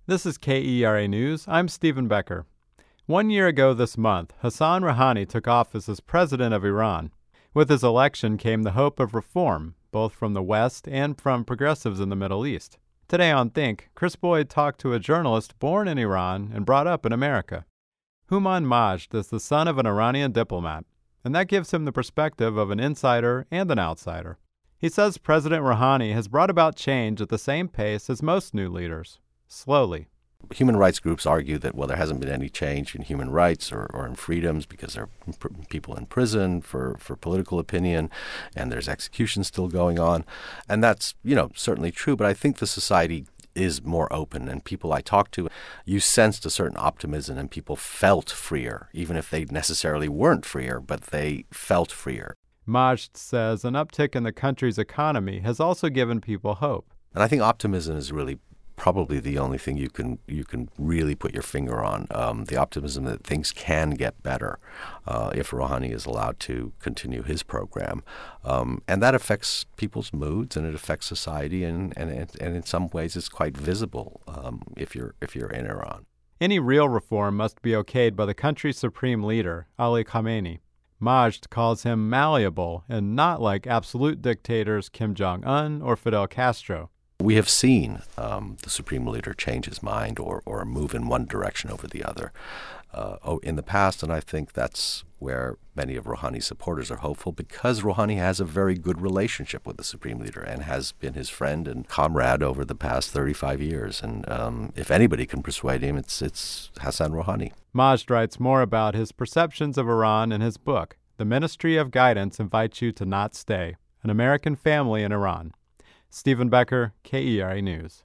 This is KERA News. I'm Stephen Becker. 1 year ago this month, Hassan Rouhani took office as president of Iran. With his election came the hope of reform, both from the West and from progressives in the Middle East. Today on Think, Chris Boyd talked to a journalist born in Iran and brought up in America. Houman Majd is the son of an Iranian diplomat, and that gives him the perspective of an insider and an outsider. He says President Rouhani has brought about change at the same pace as most new leaders. Slowly. Human rights groups argue that, well, there hasn't been any change in human rights or in freedoms because there are people in prison for political opinion and there's executions still going on. And that's, certainly true. But I think the society is more open, and people I talked to, you sensed a certain optimism and people felt freer, even if they necessarily weren't freer, but they felt freer. Majd says an uptick in the country's economy has also given people hope. And I think optimism is really probably the only thing you can really put your finger on, the optimism that things can get better if Rouhani is allowed to continue his program. And that affects people's moods, and it affects society, and in some ways it's quite visible if you're in Iran. Any real reform must be okayed by the country's supreme leader, Ali Khamenei. Majd calls him malleable and not like absolute dictators Kim Jong-un or Fidel Castro. We have seen the Supreme Leader change his mind or move in one direction over the other in the past, and I think that's where many of Rouhani's supporters are hopeful, because Rouhani has a very good relationship with the Supreme Leader and has been his friend and comrade over the past 35 years. And if anybody can persuade him, it's Hassan Rouhani. Majd writes more about his perceptions of Iran in his book, The Ministry of Guidance Invites You to Not Stay, An American Family in Iran. Stephen Becker, KERA News.